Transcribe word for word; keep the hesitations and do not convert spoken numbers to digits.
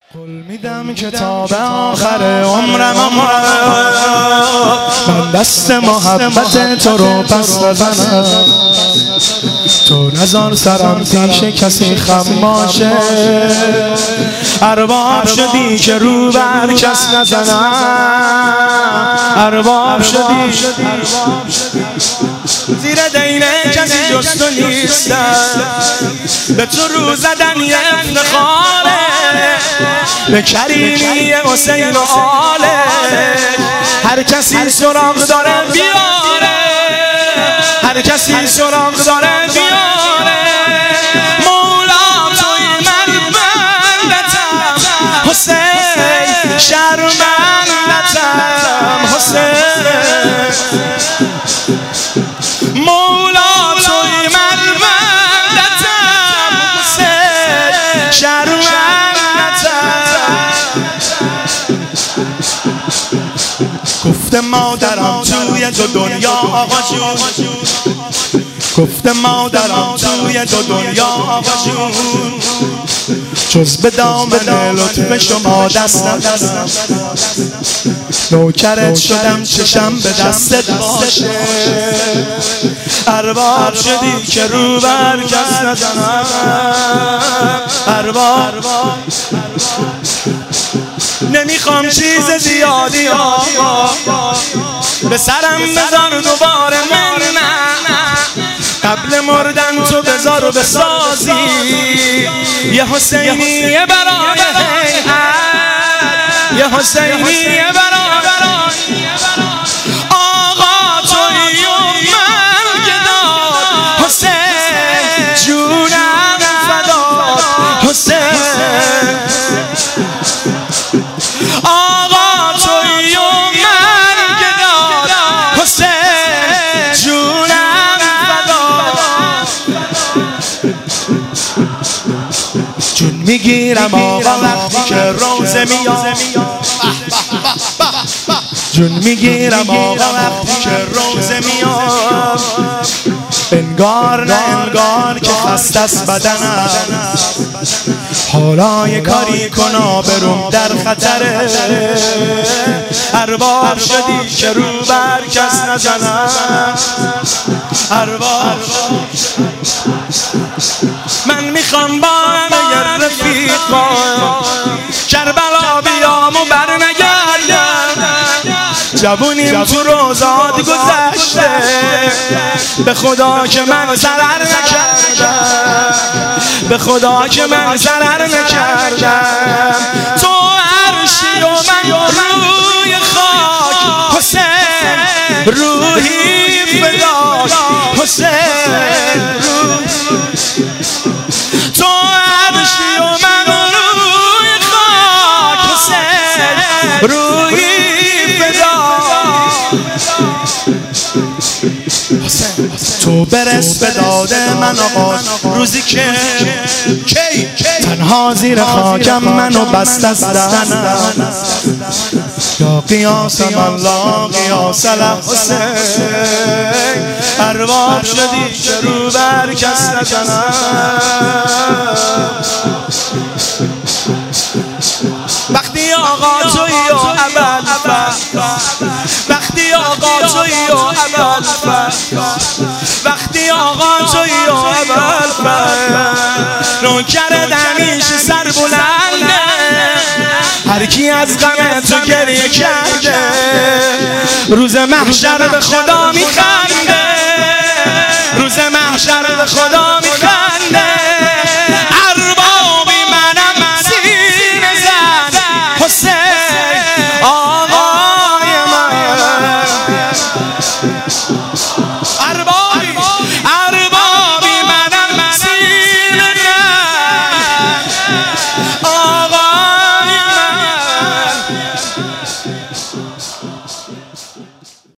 قول میدم که تا به آخر عمرم من دست محبت تو رو پس نزنم. تو نزار سرم پیش کسی خماشه، ارباب شدی که رو بر کس نزنم. ارباب شدی زیر دینه کسی جز تو نیستم. به تو رو زدن یه افتخاره، به کریمی حسین و آله. هر کسی سراغ داره بیاره، هر کسی سراغ داره بیاره. مولا توی من بندتم حسین، شرمندتم حسین. مولا توی من بندتم حسین، شرمندتم. گفته مادرم توی دو دنیا آقا جون، گفته مادرم توی دو دنیا آقا جون، جز به دامن لطف شما دست ندستم. نوکرت شدم چشم به دستت باشه، ارباب شدی که رو بر کس نزنم. ارباب نمیخوام چیز زیادی آقا، به سرم بذار دوباره من نه. قبل مردن تو بذار و بسازی یه حسینی برای هیئت، یه حسینی برای آقا. توی و من گداد حسین، جونم فداد حسین. آقا توی و من گداد حسین، جونم فداد. جون میگیرم آقا وقتی که روزه میاد، جون میگیرم آقا وقتی که روزه میاد. انگار نه انگار که خسته است بدنم، حالا یه کاری کنا بروم در خطره. ارباب شدی که رو بر کس نزنم. ارباب من میخوام با همه رفیقا کربلا بیام و بر نگردم. جوونیم تو روزات گذشته، به خدا که من ضرر نکردم، به خدا که من ضرر نکردم. تو عرشی و من روی خاک حسین، روحی فداک حسین. تو عرشی و من روی خاک حسین، روحی تو برس به داد من آقا. روزی که تنها زیر خاکم منو بست از دهنم، یا قیاسم الله قیاس الحسین. ارباب شدی که رو بر کس نزنم. وقتی آقا توی و اول وقتی آقا توی و اول وقتی آقا توی و اول نوکر همیشه سر بلنده. هر کی از غم تو گریه کرده، روز محشر به خدا میخنده.